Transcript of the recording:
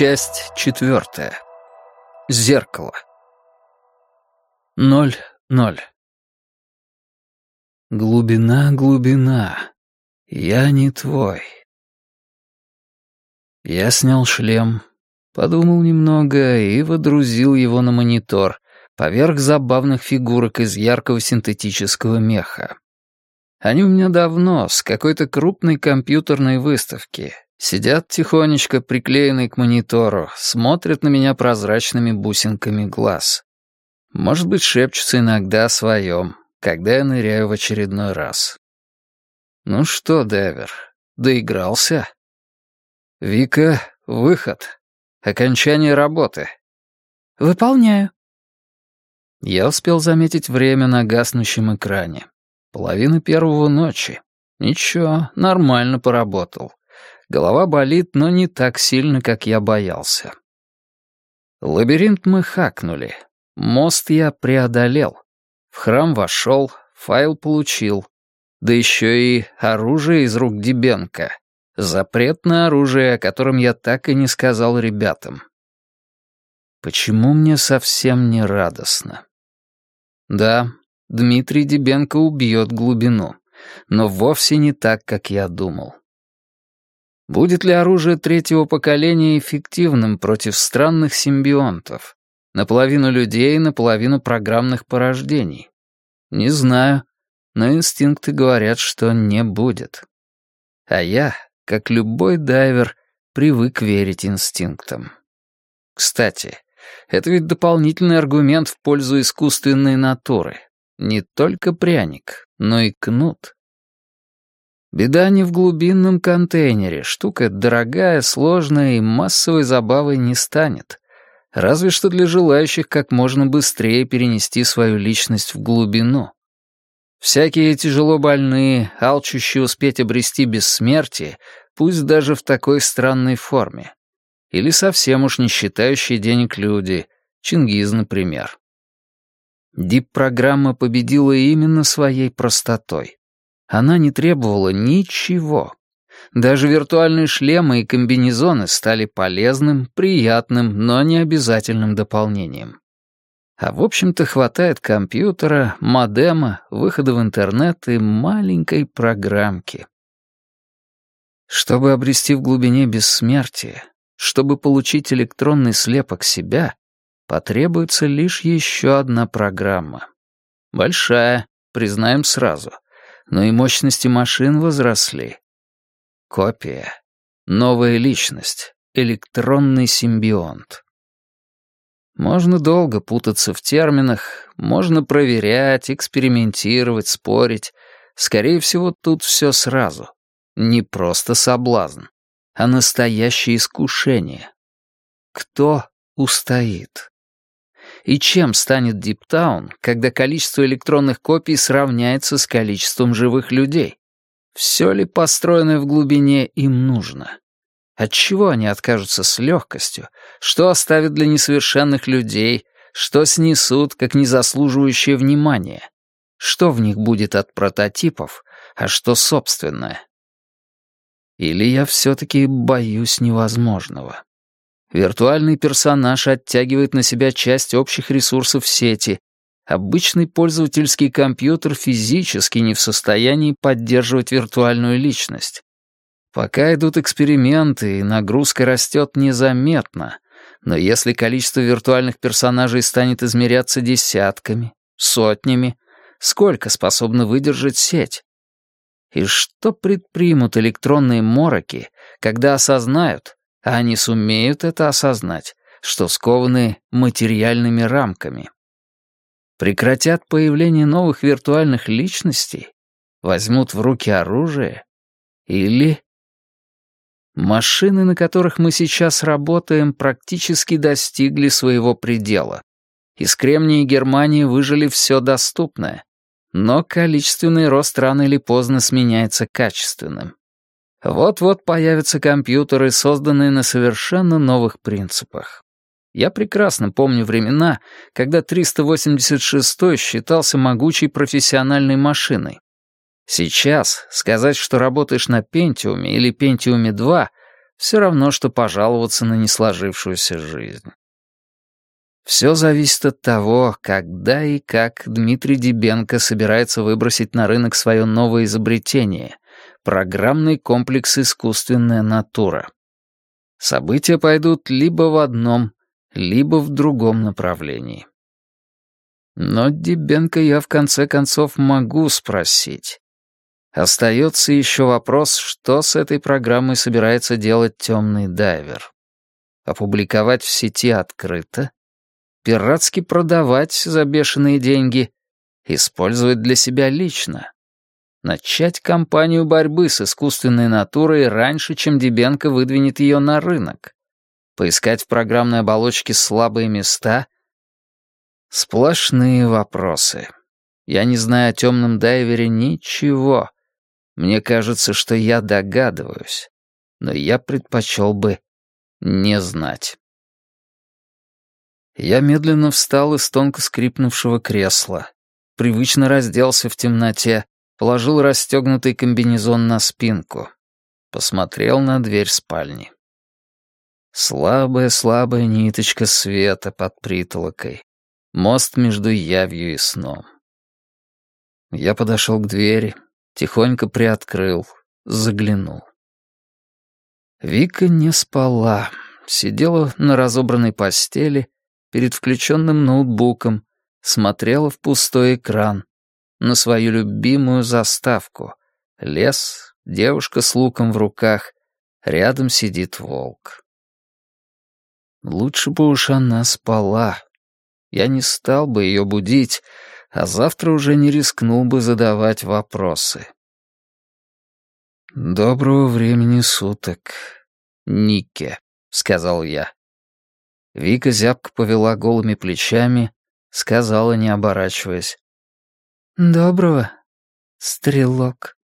Часть 4. Зеркало. 0-0. Глубина, глубина. Я не твой. Я снял шлем, подумал немного и водрузил его на монитор, поверх забавных фигурок из яркого синтетического меха. Они у меня давно, с какой-то крупной компьютерной выставки. Сидят тихонечко, приклеенные к монитору, смотрят на меня прозрачными бусинками глаз. Может быть, шепчутся иногда о своем, когда я ныряю в очередной раз. Ну что, Девер, доигрался? Вика, выход. Окончание работы. Выполняю. Я успел заметить время на гаснущем экране. 1:30 ночи. Ничего, нормально поработал. Голова болит, но не так сильно, как я боялся. Лабиринт мы хакнули. Мост я преодолел. В храм вошел, файл получил. Да еще и оружие из рук Дибенко. Запретное оружие, о котором я так и не сказал ребятам. Почему мне совсем не радостно? Да, Дмитрий Дибенко убьет глубину, но вовсе не так, как я думал. Будет ли оружие третьего поколения эффективным против странных симбионтов? Наполовину людей, наполовину программных порождений? Не знаю, но инстинкты говорят, что не будет. А я, как любой дайвер, привык верить инстинктам. Кстати, это ведь дополнительный аргумент в пользу искусственной натуры. Не только пряник, но и кнут. Беда не в глубинном контейнере. Штука дорогая, сложная и массовой забавой не станет. Разве что для желающих как можно быстрее перенести свою личность в глубину. Всякие тяжело больные, алчущие успеть обрести бессмертие, пусть даже в такой странной форме. Или совсем уж не считающие денег люди, Чингиз, например. Дип-программа победила именно своей простотой. Она не требовала ничего. Даже виртуальные шлемы и комбинезоны стали полезным, приятным, но не обязательным дополнением. А в общем-то хватает компьютера, модема, выхода в интернет и маленькой программки. Чтобы обрести в глубине бессмертие, чтобы получить электронный слепок себя, потребуется лишь еще одна программа. Большая, признаем сразу. Но и мощности машин возросли. Копия. Новая личность. Электронный симбионт. Можно долго путаться в терминах, можно проверять, экспериментировать, спорить. Скорее всего, тут все сразу. Не просто соблазн, а настоящее искушение. Кто устоит? И чем станет Диптаун, когда количество электронных копий сравняется с количеством живых людей? Все ли построенное в глубине им нужно? Отчего они откажутся с легкостью? Что оставят для несовершенных людей? Что снесут, как незаслуживающее внимания? Что в них будет от прототипов, а что собственное? Или я все-таки боюсь невозможного? Виртуальный персонаж оттягивает на себя часть общих ресурсов сети. Обычный пользовательский компьютер физически не в состоянии поддерживать виртуальную личность. Пока идут эксперименты, и нагрузка растет незаметно. Но если количество виртуальных персонажей станет измеряться десятками, сотнями, сколько способна выдержать сеть? И что предпримут электронные мороки, когда осознают, а они сумеют это осознать, что скованы материальными рамками? Прекратят появление новых виртуальных личностей? Возьмут в руки оружие? Или... Машины, на которых мы сейчас работаем, практически достигли своего предела. Из Кремния и Германии выжили все доступное. Но количественный рост рано или поздно сменяется качественным. Вот-вот появятся компьютеры, созданные на совершенно новых принципах. Я прекрасно помню времена, когда 386-й считался могучей профессиональной машиной. Сейчас сказать, что работаешь на Пентиуме или Пентиуме 2, Все равно, что пожаловаться на несложившуюся жизнь. Все зависит от того, когда и как Дмитрий Дибенко собирается выбросить на рынок свое новое изобретение — программный комплекс «Искусственная натура». События пойдут либо в одном, либо в другом направлении. Но Дибенко я в конце концов могу спросить. Остается еще вопрос, что с этой программой собирается делать темный дайвер. Опубликовать в сети открыто? Пиратски продавать за бешеные деньги? Использовать для себя лично? Начать кампанию борьбы с искусственной натурой раньше, чем Дибенко выдвинет ее на рынок? Поискать в программной оболочке слабые места? Сплошные вопросы. Я не знаю о темном дайвере ничего. Мне кажется, что я догадываюсь, но я предпочел бы не знать. Я медленно встал из тонко скрипнувшего кресла, привычно разделся в темноте, положил расстегнутый комбинезон на спинку, посмотрел на дверь спальни. Слабая ниточка света под притолокой, мост между явью и сном. Я подошел к двери, тихонько приоткрыл, заглянул. Вика не спала, сидела на разобранной постели перед включенным ноутбуком, смотрела в пустой экран, на свою любимую заставку. Лес, девушка с луком в руках, рядом сидит волк. Лучше бы уж она спала. Я не стал бы ее будить, а завтра уже не рискнул бы задавать вопросы. «Доброго времени суток, Нике», — сказал я. Вика зябко повела голыми плечами, сказала, не оборачиваясь. «Доброго, стрелок».